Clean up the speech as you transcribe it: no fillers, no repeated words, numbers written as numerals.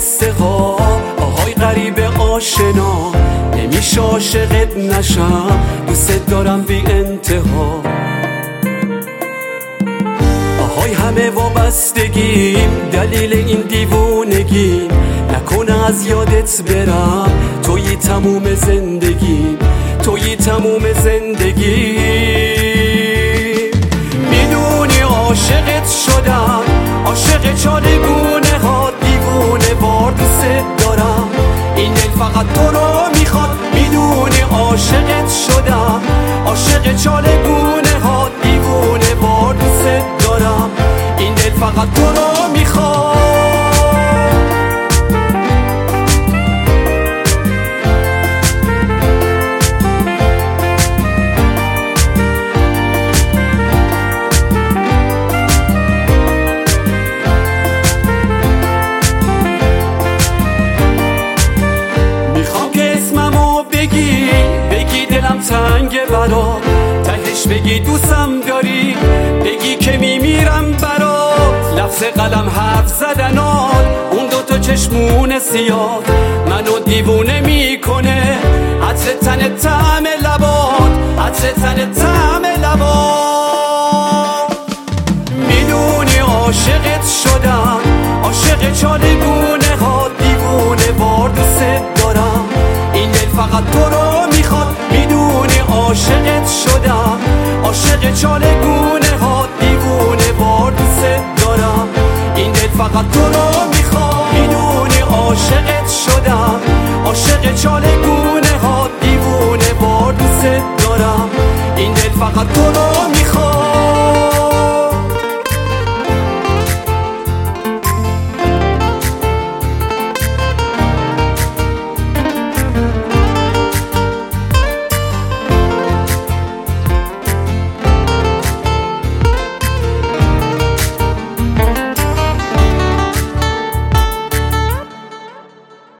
قصه ها، آهای غریب آشنا، نمیشه عاشقت نشم، دوست دارم بی انتها. آهای همه وابستگیم، دلیل این دیوونگیم، نکنه از یادت برم، تویی تموم زندگیم، تویی تموم زندگیم. میدونی عاشقت شدم، عاشق چالگونه ها، دیوونه وار دوست دارم، این دل فقط تو رو میخواد. میدونی عاشقت شدم، عاشق چالگونه ها، دیوونه وار دوست دارم، این دل فقط تو رو میخواد. بگی دلم تنگه برا، تهش بگی دوستم داری، بگی که میمیرم برا. لفظ قلم حرف زدنات، اون دوتا چشمون سیاد منو دیوونه میکنه، عطر تن طعم لبات، عطر تن طعم لبات. میدونی عاشقت شدم، عاشق چالگونه ها، دیوونه وار دوست دارم، این دل فقط تو رو میخواد. میدونی عاشقت شدم، عاشق چالگونه ها، دیوونه وار دوست دارم، این دل فقط تو رو میخواد. میدونی عاشقت شدم، عاشق چالگونه ها، دیوونه وار دوست دارم، این دل فقط تو رو